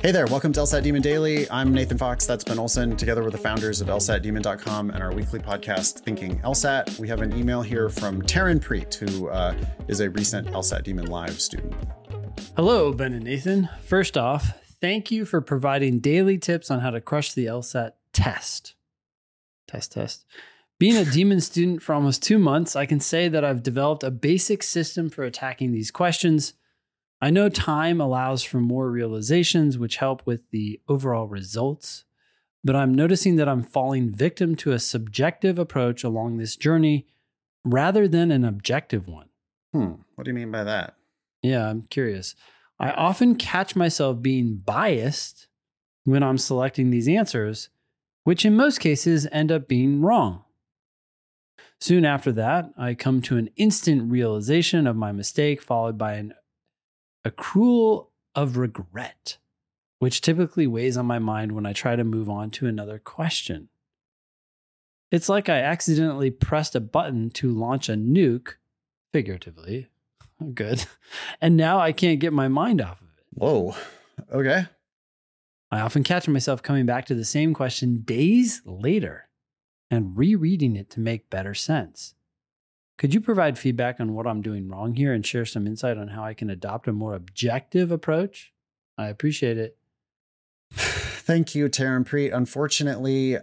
Hey there, welcome to LSAT Demon Daily. I'm Nathan Fox, that's Ben Olson, together with the founders of LSATdemon.com and our weekly podcast, Thinking LSAT. We have an email here from Taryn Preet, who is a recent LSAT Demon Live student. Hello, Ben and Nathan. First off, thank you for providing daily tips on how to crush the LSAT test. Test. Being a Demon student for almost 2 months, I can say that I've developed a basic system for attacking these questions. I know time allows for more realizations, which help with the overall results, but I'm noticing that I'm falling victim to a subjective approach along this journey rather than an objective one. What do you mean by that? Yeah, I'm curious. I often catch myself being biased when I'm selecting these answers, which in most cases end up being wrong. Soon after that, I come to an instant realization of my mistake, followed by an accrual of regret, which typically weighs on my mind when I try to move on to another question. It's like I accidentally pressed a button to launch a nuke, figuratively. Good. And now I can't get my mind off of it. Whoa. Okay. I often catch myself coming back to the same question days later and rereading it to make better sense. Could you provide feedback on what I'm doing wrong here and share some insight on how I can adopt a more objective approach? I appreciate it. Thank you, Taryn Preet. Unfortunately,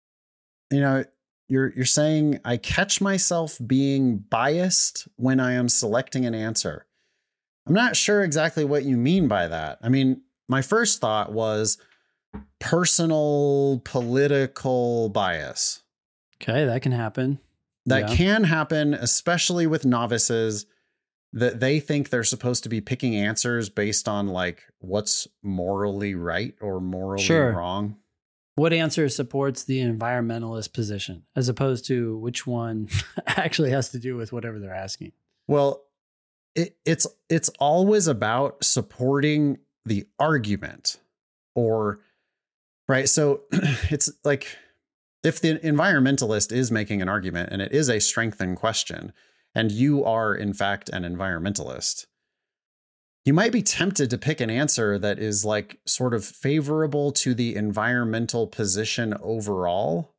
you're saying I catch myself being biased when I am selecting an answer. I'm not sure exactly what you mean by that. I mean, my first thought was personal political bias. Okay, that can happen. That can happen, especially with novices, that they think they're supposed to be picking answers based on like what's morally right or morally wrong. What answer supports the environmentalist position as opposed to which one actually has to do with whatever they're asking? Well, it's always about supporting the argument right? So it's like, if the environmentalist is making an argument and it is a strengthened question, and you are in fact an environmentalist, you might be tempted to pick an answer that is like sort of favorable to the environmental position overall,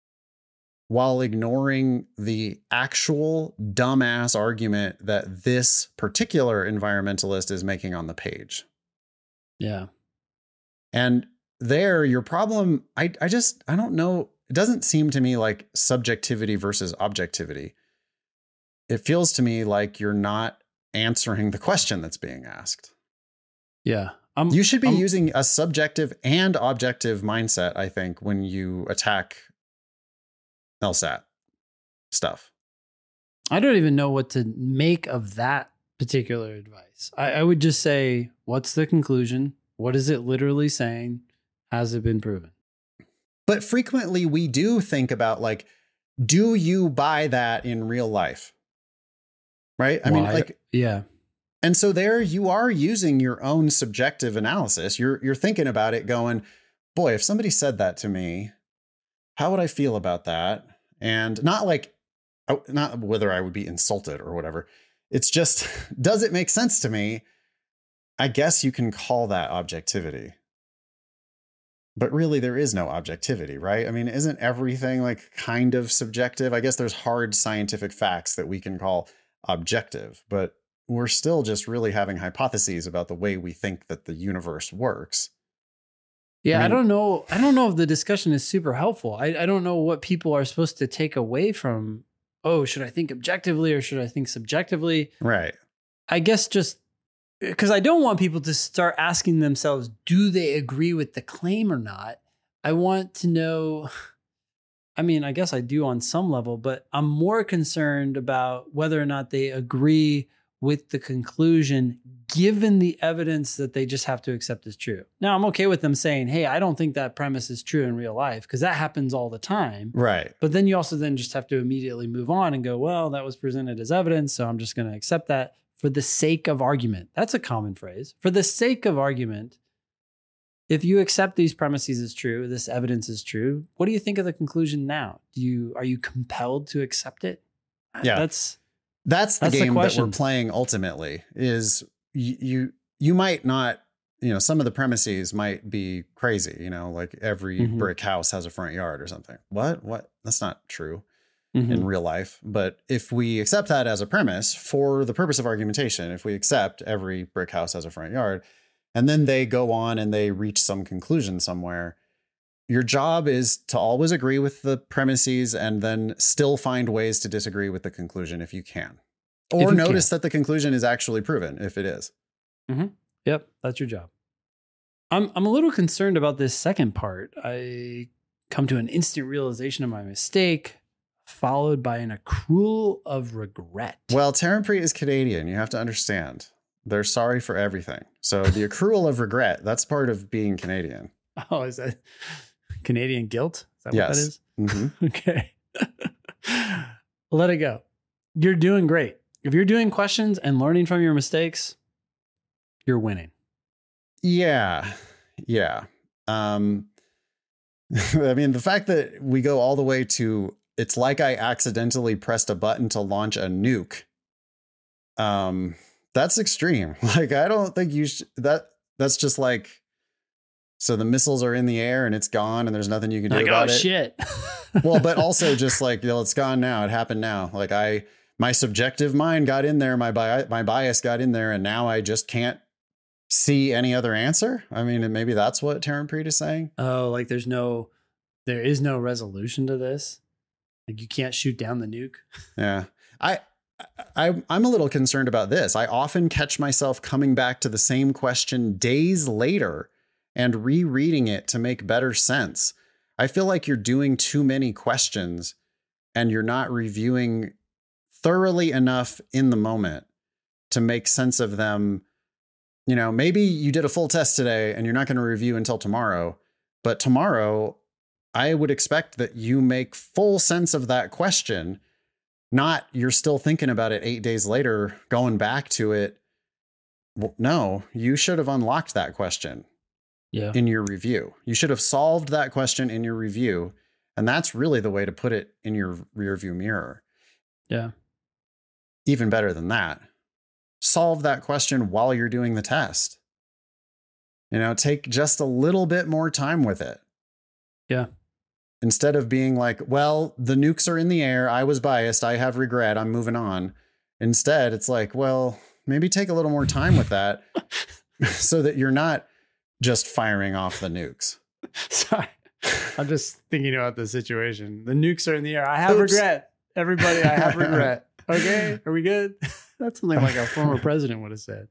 while ignoring the actual dumbass argument that this particular environmentalist is making on the page. Yeah. And there, your problem, I don't know. It doesn't seem to me like subjectivity versus objectivity. It feels to me like you're not answering the question that's being asked. Yeah. You should be using a subjective and objective mindset, I think, when you attack LSAT stuff. I don't even know what to make of that particular advice. I would just say, what's the conclusion? What is it literally saying? Has it been proven? But frequently we do think about like, do you buy that in real life? Right? I mean, like, yeah. And so there you are using your own subjective analysis. You're thinking about it going, boy, if somebody said that to me, how would I feel about that? And not whether I would be insulted or whatever. It's just, does it make sense to me? I guess you can call that objectivity. But really, there is no objectivity, right? I mean, isn't everything like kind of subjective? I guess there's hard scientific facts that we can call objective, but we're still just really having hypotheses about the way we think that the universe works. Yeah, I don't know if the discussion is super helpful. I don't know what people are supposed to take away from, should I think objectively or should I think subjectively? Right. I guess just because I don't want people to start asking themselves, do they agree with the claim or not? I want to know, I mean, I guess I do on some level, but I'm more concerned about whether or not they agree with the conclusion, given the evidence that they just have to accept as true. Now, I'm okay with them saying, hey, I don't think that premise is true in real life, because that happens all the time. Right. But then you also then just have to immediately move on and go, well, that was presented as evidence, so I'm just going to accept that. For the sake of argument. That's a common phrase. For the sake of argument, if you accept these premises as true, this evidence is true, what do you think of the conclusion now? Are you compelled to accept it? Yeah. That's the game that we're playing ultimately is you might not some of the premises might be crazy, like every brick house has a front yard or something. What? That's not true in real life. But if we accept that as a premise for the purpose of argumentation, if we accept every brick house has a front yard, and then they go on and they reach some conclusion somewhere, your job is to always agree with the premises and then still find ways to disagree with the conclusion if you can. Or notice that the conclusion is actually proven if it is. Yep, that's your job. I'm a little concerned about this second part. I come to an instant realization of my mistake, followed by an accrual of regret. Well, Terampri is Canadian. You have to understand. They're sorry for everything. So the accrual of regret, that's part of being Canadian. Oh, is that Canadian guilt? Is that what that is? Okay. Let it go. You're doing great. If you're doing questions and learning from your mistakes, you're winning. Yeah. I mean, the fact that we go all the way to, it's like I accidentally pressed a button to launch a nuke. That's extreme. Like, I don't think that's just like, so the missiles are in the air and it's gone and there's nothing you can do about it. Oh, shit. Well, but also just like, it's gone now. It happened now. Like my subjective mind got in there. My bias got in there, and now I just can't see any other answer. I mean, maybe that's what Terampri is saying. Oh, like there is no resolution to this. Like you can't shoot down the nuke. Yeah. I'm a little concerned about this. I often catch myself coming back to the same question days later and rereading it to make better sense. I feel like you're doing too many questions and you're not reviewing thoroughly enough in the moment to make sense of them. Maybe you did a full test today and you're not going to review until tomorrow, but tomorrow I would expect that you make full sense of that question. Not you're still thinking about it 8 days later, going back to it. Well, no, you should have unlocked that question in your review. You should have solved that question in your review. And that's really the way to put it in your rear view mirror. Yeah. Even better than that, solve that question while you're doing the test. Take just a little bit more time with it. Yeah. Instead of being like, well, the nukes are in the air. I was biased. I have regret. I'm moving on. Instead, it's like, well, maybe take a little more time with that so that you're not just firing off the nukes. Sorry. I'm just thinking about the situation. The nukes are in the air. I have regret. Everybody, I have regret. Okay. Are we good? That's something like a former president would have said.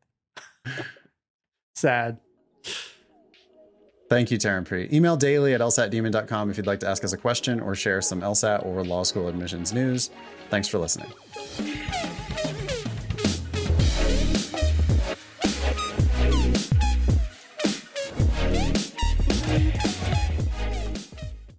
Sad. Thank you, Terampri. Email daily@lsatdemon.com if you'd like to ask us a question or share some LSAT or law school admissions news. Thanks for listening.